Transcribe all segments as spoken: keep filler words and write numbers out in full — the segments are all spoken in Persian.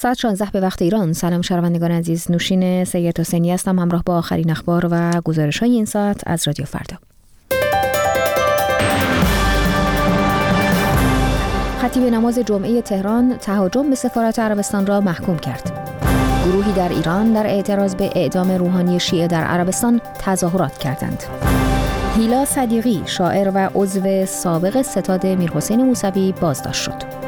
ساعت شانزده به وقت ایران. سلام شنوندگان عزیز، نوشین سید حسینی هستم، همراه با آخرین اخبار و گزارش‌های این ساعت از رادیو فردا. خطیب نماز جمعه تهران تهاجم به سفارت عربستان را محکوم کرد. گروهی در ایران در اعتراض به اعدام روحانی شیعه در عربستان تظاهرات کردند. هیلا صدیقی، شاعر و عضو سابق ستاد میرحسین موسوی بازداشت شد.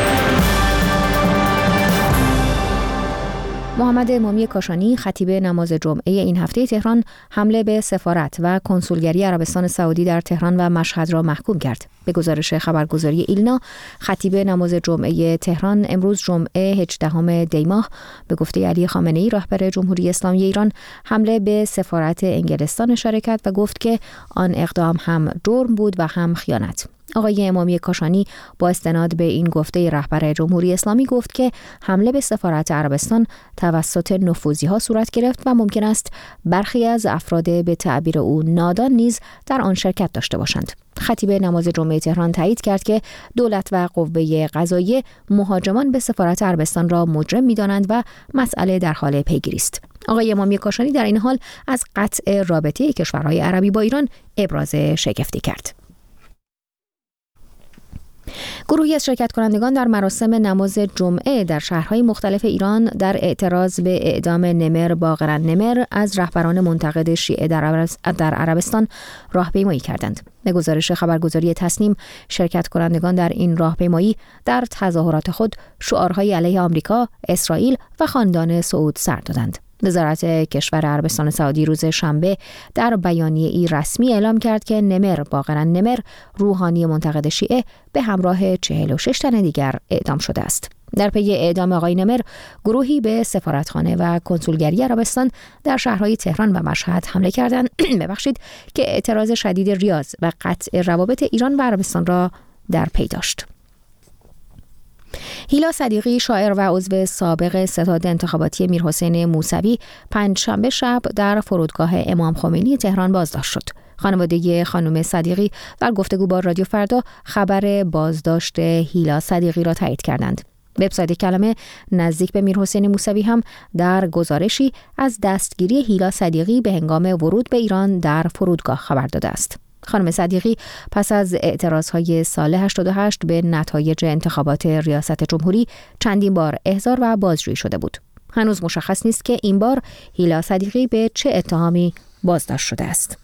محمد امامی کاشانی، خطیب نماز جمعه این هفته تهران، حمله به سفارت و کنسولگری عربستان سعودی در تهران و مشهد را محکوم کرد. به گزارش خبرگزاری ایلنا، خطیب نماز جمعه تهران امروز جمعه هجدهم دی ماه به گفته علی خامنه‌ای رهبر جمهوری اسلامی ایران حمله به سفارت انگلستان اشاره کرد و گفت که آن اقدام هم جرم بود و هم خیانت. آقای امامی کاشانی با استناد به این گفته رهبر جمهوری اسلامی گفت که حمله به سفارت عربستان توسط نفوذی‌ها صورت گرفت و ممکن است برخی از افراد به تعبیر او نادان نیز در آن شرکت داشته باشند. خطیب نماز جمعه تهران تایید کرد که دولت و قوه قضاییه مهاجمان به سفارت عربستان را مجرم می‌دانند و مسئله در حال پیگیری است. آقای امامی کاشانی در این حال از قطع رابطه کشورهای عربی با ایران ابراز شگفتی کرد. گروهی از شرکت کنندگان در مراسم نماز جمعه در شهرهای مختلف ایران در اعتراض به اعدام نمر باقر نمر از رهبران منتقد شیعه در عربستان راهپیمایی کردند. به گزارش خبرگزاری تصنیم، شرکت کنندگان در این راهپیمایی در تظاهرات خود شعارهای علیه آمریکا، اسرائیل و خاندان سعود سر دادند. وزارت کشور عربستان سعودی روز شنبه در بیانیه‌ای رسمی اعلام کرد که نمر باقر نمر، روحانی منتقد شیعه، به همراه چهل و شش تن دیگر اعدام شده است. در پی اعدام آقای نمر، گروهی به سفارتخانه و کنسولگری عربستان در شهرهای تهران و مشهد حمله کردند ببخشید که اعتراض شدید ریاض و قطع روابط ایران و عربستان را در پی داشت. هیلا صدیقی، شاعر و عضو سابق ستاد انتخاباتی میرحسین موسوی، پنجشنبه شب در فرودگاه امام خمینی تهران بازداشت شد. خانواده خانم صدیقی در گفتگو با رادیو فردا خبر بازداشت هیلا صدیقی را تایید کردند. وبسایت کلمه نزدیک به میرحسین موسوی هم در گزارشی از دستگیری هیلا صدیقی به هنگام ورود به ایران در فرودگاه خبر داده است. خانم صدیقی پس از اعتراضهای سال هشتاد و هشت به نتایج انتخابات ریاست جمهوری چندین بار احضار و بازجویی شده بود. هنوز مشخص نیست که این بار هیلا صدیقی به چه اتهامی بازداشت شده است.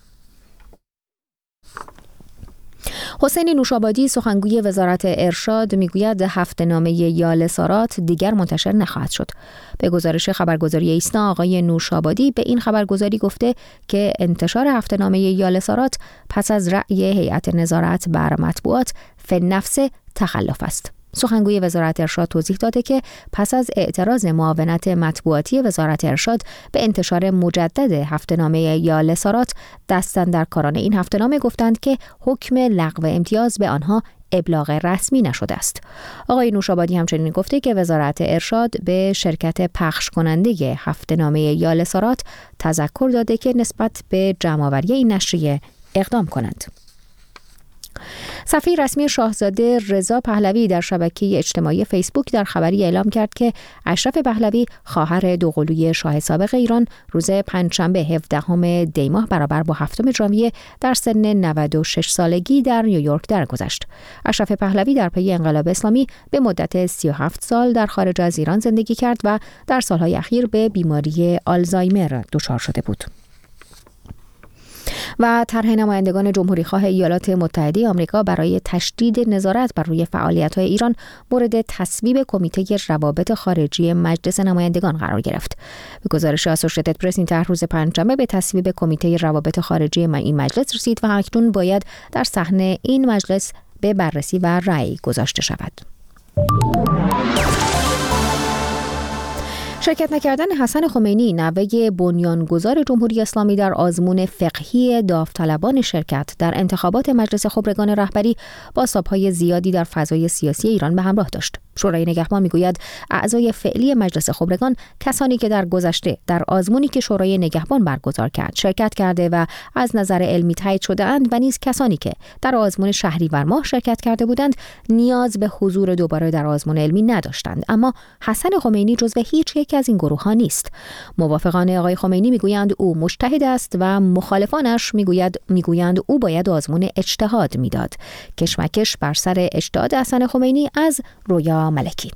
حسین نوشابادی، سخنگوی وزارت ارشاد، میگوید هفته‌نامه یالسارات دیگر منتشر نخواهد شد. به گزارش خبرگزاری ایسنا، آقای نوشابادی به این خبرگزاری گفته که انتشار هفته‌نامه یالسارات پس از رأی هیئت نظارت بر مطبوعات فی‌النفس تخلف است. سخنگوی وزارت ارشاد توضیح داده که پس از اعتراض معاونت مطبوعاتی وزارت ارشاد به انتشار مجدد هفته‌نامه یالسارات، دستاندرکاران این هفته‌نامه گفتند که حکم لغو امتیاز به آنها ابلاغ رسمی نشده است. آقای نوشابادی همچنین گفته که وزارت ارشاد به شرکت پخش کننده هفته‌نامه یالسارات تذکر داده که نسبت به جمع‌آوری این نشریه اقدام کنند. صفحه رسمی شاهزاده رضا پهلوی در شبکه اجتماعی فیسبوک در خبری اعلام کرد که اشرف پهلوی، خواهر دوقلوی شاه سابق ایران، روز پنجشنبه هفدهم دی ماه برابر با هفتم ژانویه در سن نود و شش سالگی در نیویورک درگذشت. اشرف پهلوی در پی انقلاب اسلامی به مدت سی و هفت سال در خارج از ایران زندگی کرد و در سالهای اخیر به بیماری آلزایمر دچار شده بود. و طرح نمایندگان جمهوری‌خواه ایالات متحده آمریکا برای تشدید نظارت بر روی فعالیت‌های ایران مورد تصویب کمیته روابط خارجی مجلس نمایندگان قرار گرفت. به گزارش اسوشییتد پرس، این طرح روز پنجشنبه به تصویب کمیته روابط خارجی این مجلس رسید و اکنون باید در صحن این مجلس به بررسی و رأی گذاشته شود. شرکت نکردن حسن خمینی نوه بنیانگذار جمهوری اسلامی در آزمون فقهی داوطلبان شرکت در انتخابات مجلس خبرگان رهبری بازتاب‌های زیادی در فضای سیاسی ایران به همراه داشت. شورای نگهبان میگوید اعضای فعلی مجلس خبرگان کسانی که در گذشته در آزمونی که شورای نگهبان برگزار کرد شرکت کرده و از نظر علمی تایید شده اند و نیز کسانی که در آزمون شهریور ماه شرکت کرده بودند نیاز به حضور دوباره در آزمون علمی نداشتند. اما حسن خمینی جزو هیچ یک از این گروه ها نیست. موافقان آقای خمینی میگویند او مجتهد است و مخالفانش میگوید میگویند او باید آزمون اجتهاد میداد. کشمکش بر سر اجتهاد حسن خمینی از رویا ملکی.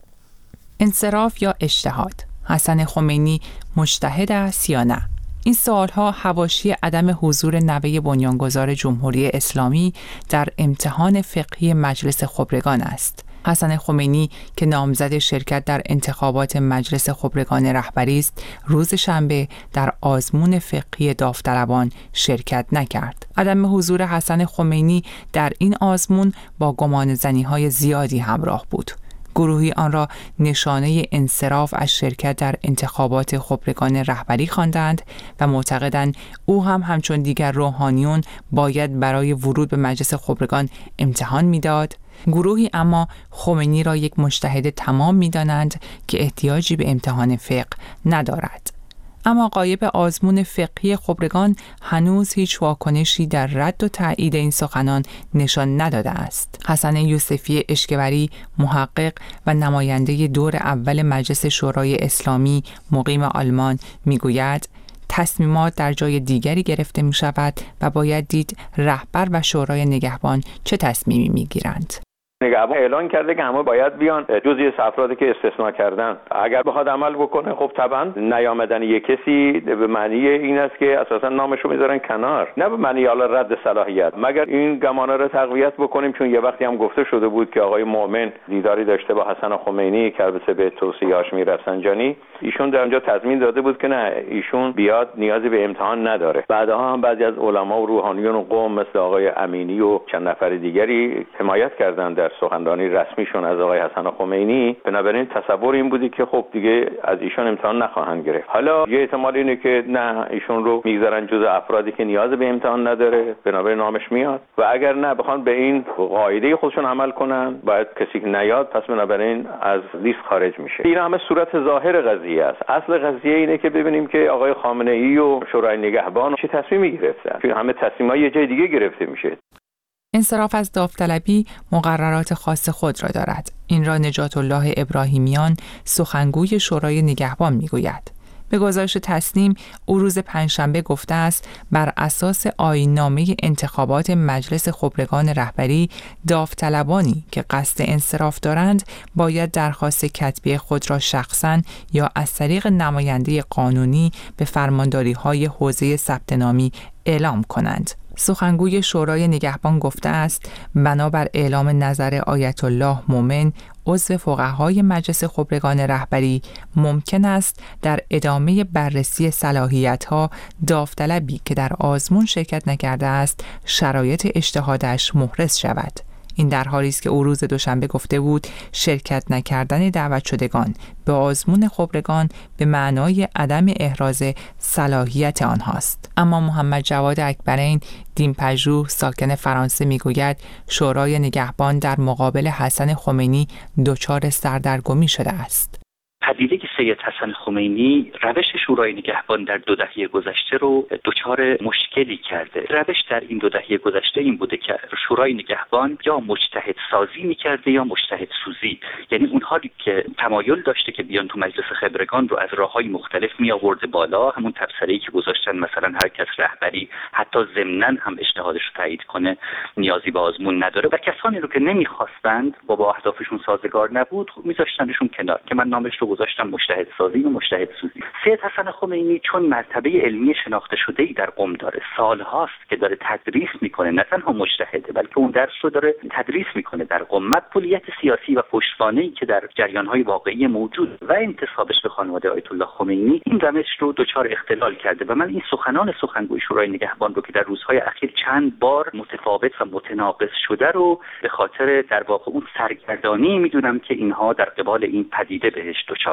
انصراف یا اجتهاد؟ حسن خمینی مجتهد است یا نه؟ این سوالها حواشی عدم حضور نوه بنیانگذار جمهوری اسلامی در امتحان فقهی مجلس خبرگان است. حسن خمینی که نامزد شرکت در انتخابات مجلس خبرگان رهبری است، روز شنبه در آزمون فقهی داوطلبان شرکت نکرد. عدم حضور حسن خمینی در این آزمون با گمانه‌زنی‌های زیادی همراه بود. گروهی آن را نشانه انصراف از شرکت در انتخابات خبرگان رهبری خواندند و معتقدند او هم همچون دیگر روحانیون باید برای ورود به مجلس خبرگان امتحان میداد. گروهی اما خمینی را یک مجتهد تمام می‌دانند که احتیاجی به امتحان فقه ندارد. اما غایب آزمون فقهی خبرگان هنوز هیچ واکنشی در رد و تایید این سخنان نشان نداده است. حسن یوسفی اشکبری، محقق و نماینده دور اول مجلس شورای اسلامی مقیم آلمان میگوید تصمیمات در جای دیگری گرفته می شود و باید دید رهبر و شورای نگهبان چه تصمیمی می گیرند. نگهبان اعلان کرده که همه باید بیان جزئی از افرادی که استثناء کردن. اگر بخواد عمل بکنه خب طبعا نیامدن یک کسی به معنی این است که اساسا نامشو میذارن کنار، نه به معنی حالا رد صلاحیت. مگر این گمانه رو تقویت بکنیم، چون یه وقتی هم گفته شده بود که آقای مؤمن دیداری داشته با حسن خمینی که البته به توصیه هاشمی رفسنجانی، ایشون در اونجا تضمین داده بود که نه ایشون بیاد نیازی به امتحان نداره. بعدها هم بعضی از علما و روحانیون و قوم مثل آقای امینی و چند نفر دیگری حمایت کردند در سخنرانی رسمیشون از آقای حسن خمینی. بنابراین تصور این بودی که خب دیگه از ایشون امتحان نخواهند گرفت. حالا یه احتمال اینه که نه ایشون رو میگذارن جزء افرادی که نیاز به امتحان نداره، بنابراین نامش میاد، و اگر نه بخوان به این قاعده خودشون عمل کنن باید کسی که نیاد پس بنابراین از لیست خارج میشه. این همه صورت ظاهر قضیه است. اصل قضیه اینه که ببینیم که آقای خامنه ای و شورای نگهبان چه تصمیمی گرفتن، چون همه تصمیم‌ها یه جای دیگه گرفته میشه. انصراف از داوطلبی مقررات خاص خود را دارد. این را نجات الله ابراهیمیان، سخنگوی شورای نگهبان میگوید. به گزارش تسنیم او روز پنجشنبه گفته است بر اساس آیین‌نامه انتخابات مجلس خبرگان رهبری داوطلبانی که قصد انصراف دارند باید درخواست کتبی خود را شخصاً یا از طریق نماینده قانونی به فرمانداری‌های حوزه ثبت نامی اعلام کنند. سخنگوی شورای نگهبان گفته است بنابر اعلام نظر آیت الله مومن عضو فقهای مجلس خبرگان رهبری ممکن است در ادامه بررسی صلاحیت‌ها داوطلبی که در آزمون شرکت نکرده است شرایط اجتهادش محرز شود. این در حالی است که او روز دوشنبه گفته بود شرکت نکردن دعوت شدگان به آزمون خبرگان به معنای عدم احراز صلاحیت آنهاست. اما محمد جواد اکبرین، دینپژوه ساکن فرانسه میگوید شورای نگهبان در مقابل حسن خمینی دچار سردرگمی شده است. پدیده سید حسن خمینی روش شورای نگهبان در دو دهه گذشته رو دچار مشکلی کرده. روش در این دو دهه گذشته این بوده که شورای نگهبان یا مجتهد سازی می‌کرده یا مجتهد سوزی، یعنی اونها که تمایل داشته که بیان تو مجلس خبرگان رو از راه‌های مختلف می‌آورده بالا، همون تبصره‌ای که گذاشتن مثلا هر کس رهبری حتی ضمناً هم اجتهادش رو تایید کنه نیازی به آزمون نداره، و کسانی رو که نمی‌خواستند و با اهدافشون سازگار نبود می‌ذاشتنشون کنار که من نامش رو گذاشتم مجتهد سازی و مجتهد سوزی. سید حسن خمینی چون مرتبه علمی شناخته شده‌ای در قم داره، سالهاست که داره تدریس میکنه، نه تنها مجتهده بلکه اون درس رو داره تدریس میکنه در قم. مقبولیت سیاسی و پشتوانه‌ای که در جریان‌های واقعی موجود و انتسابش به خانواده آیت الله خمینی این روش رو دچار اختلال کرده و من این سخنان سخنگوی شورای نگهبان رو که در روزهای اخیر چند بار متفاوت و متناقض شده رو به خاطر در واقع اون سرگردانی میدونم که اینها در قبال این پدیده بهش دچار شدن.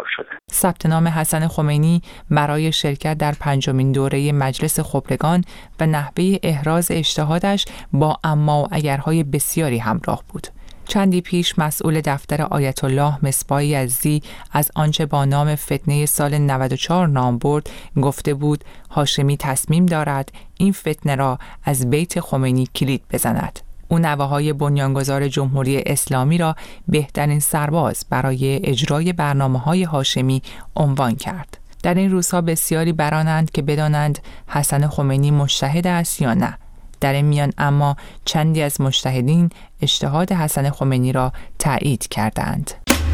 ثبت نام حسن خمینی برای شرکت در پنجمین دوره مجلس خبرگان و نحوه احراز اجتهادش با اما و اگرهای بسیاری همراه بود. چندی پیش مسئول دفتر آیت الله مصباح یزدی از آنچه با نام فتنه سال نود و چهار نام برد گفته بود هاشمی تصمیم دارد این فتنه را از بیت خمینی کلید بزند. او نوه‌های بنیانگذار جمهوری اسلامی را بهترین سرباز برای اجرای برنامه‌های هاشمی عنوان کرد. در این روزها بسیاری برانند که بدانند حسن خمینی مجتهد است یا نه. در این میان اما چندی از مجتهدین اجتهاد حسن خمینی را تایید کردند.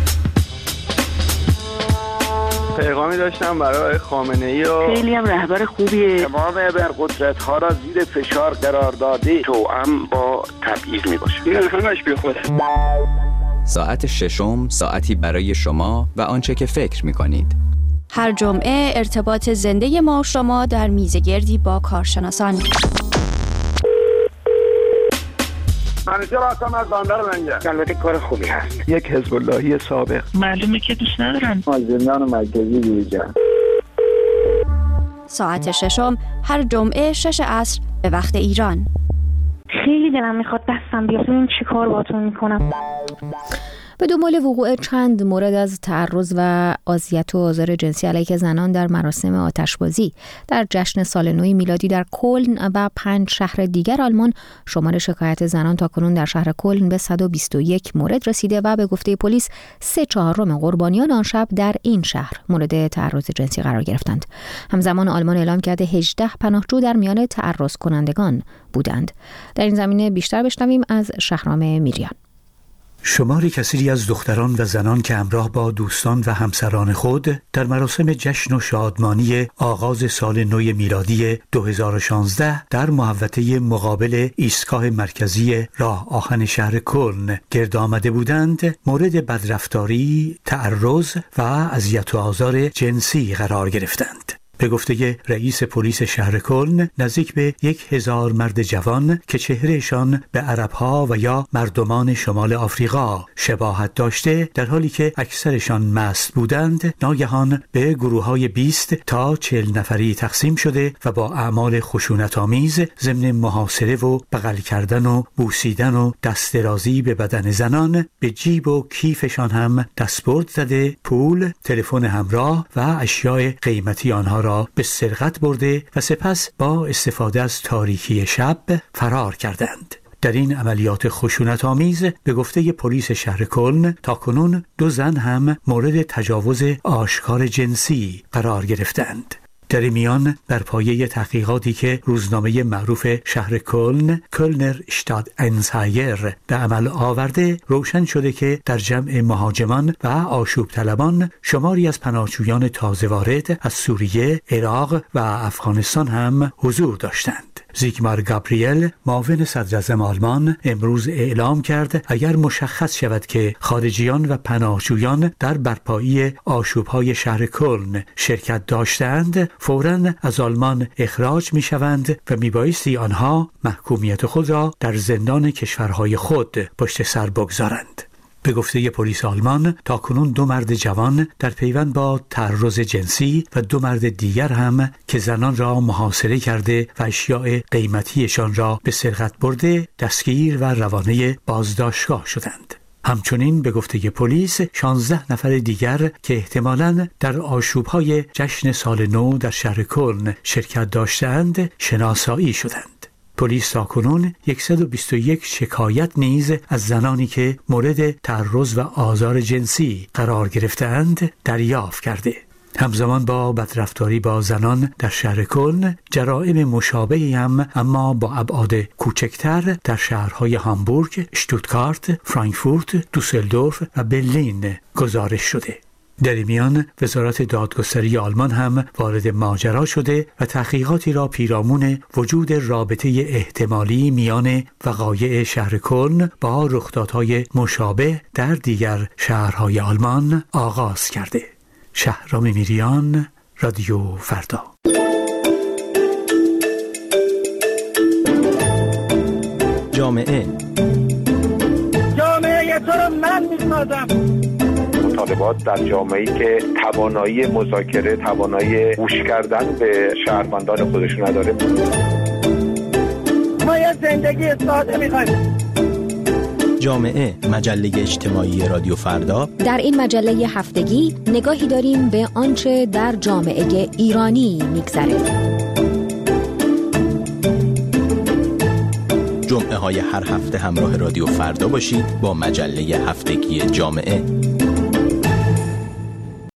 پیغامی داشتم برای خامنه‌ای و خیلی هم رهبر خوبیه. تمام ابرقدرت‌ها را زیر فشار قرار داده توأم با تبعیض میباشه. این همش بی خوده. ساعت ششم ساعتی برای شما و آنچه که فکر میکنید. هر جمعه ارتباط زنده ما و شما در میزگردی با کارشناسان. منیجر هستم از بندر منجر. البته کار خوبی هست. یک حزب اللهی سابق. معلومه که دوست ندارن. از زندان مرکزی بیرون. ساعت ششم هر جمعه شش عصر به وقت ایران. خیلی دلم میخواد دستم بیاد. این چی کار باتون میکنم؟ به دنبال وقوع چند مورد از تعرض و اذیت و آزار جنسی علیه زنان در مراسم آتشبازی در جشن سال نو میلادی در کلن و پنج شهر دیگر آلمان، شمار شکایت زنان تاکنون در شهر کلن به صد و بیست و یک مورد رسیده و به گفته پلیس سه چهارم قربانیان آن شب در این شهر مورد تعرض جنسی قرار گرفتند. همزمان آلمان اعلام کرده هجده پناهجو در میان تعرض کنندگان بودند. در این زمینه بیشتر بشنویم از شهرام میریان. شماری کثیری از دختران و زنان که همراه با دوستان و همسران خود در مراسم جشن و شادمانی آغاز سال نو میلادی دو هزار و شانزده در محوطه مقابل ایستگاه مرکزی راه آهن شهر کلن گرد آمده بودند، مورد بدرفتاری، تعرض و اذیت و آزار جنسی قرار گرفتند. به گفته رئیس پلیس شهر کلن، نزدیک به یک هزار مرد جوان که چهرهشان به عربها و یا مردمان شمال آفریقا شباهت داشته، در حالی که اکثرشان مست بودند، ناگهان به گروه‌های بیست تا چهل نفری تقسیم شده و با اعمال خشونت‌آمیز ضمن محاصره و بغل کردن و بوسیدن و دست درازی به بدن زنان، به جیب و کیفشان هم دستبرد زده، پول، تلفن همراه و اشیاء قیمتی آنها را به سرقت برده و سپس با استفاده از تاریکی شب فرار کردند. در این عملیات خشونت‌آمیز به گفته پلیس شهر کلن تاکنون دو زن هم مورد تجاوز آشکار جنسی قرار گرفتند. در میان بر پایه تحقیقاتی که روزنامه معروف شهر کلن کلنر اشتاد انزایر به عمل آورده، روشن شده که در جمع مهاجمان و آشوب طلبان شماری از پناهجویان تازه وارد از سوریه، عراق و افغانستان هم حضور داشتند. زیگمار گابریل، معاون صدراعظم آلمان، امروز اعلام کرد اگر مشخص شود که خارجیان و پناهجویان در برپایی آشوب‌های شهر کلن شرکت داشتند، فوراً از آلمان اخراج می‌شوند و میبایستی آنها محکومیت خود را در زندان کشورهای خود پشت سر بگذارند. به گفته پلیس آلمان تاکنون دو مرد جوان در پیوند با تعرض جنسی و دو مرد دیگر هم که زنان را محاصره کرده و اشیاء قیمتیشان را به سرقت برده دستگیر و روانه بازداشتگاه شدند. همچنین به گفته پلیس شانزده نفر دیگر که احتمالاً در آشوب‌های جشن سال نو در شهر کلن شرکت داشتند شناسایی شدند. پلیس تاکنون صد و بیست و یک شکایت نیز از زنانی که مورد تعرض و آزار جنسی قرار گرفتند دریافت کرده. همزمان با بدرفتاری با زنان در شهر کلن، جرائم مشابهی هم اما با ابعاد کوچکتر در شهرهای هامبورگ، شتوتگارت، فرانکفورت، دوسلدورف و برلین گزارش شده. در میان وزارت دادگستری آلمان هم وارد ماجرا شده و تحقیقاتی را پیرامون وجود رابطه احتمالی میان وقایع شهر کلن با رخدادهای مشابه در دیگر شهرهای آلمان آغاز کرده. شهرام میریان، رادیو فردا. جامعه جامعه تو رو من میسازم. مطالبات در جامعه‌ای که توانایی مذاکره، توانایی گوش کردن به شهروندان خودش نداره. ما یه زندگی ساده می‌خوایم. جامعه، مجله اجتماعی رادیو فردا. در این مجله هفتگی نگاهی داریم به آنچه در جامعه ایرانی می‌گذره. جمعه های هر هفته همراه رادیو فردا باشید با مجله هفتگی جامعه.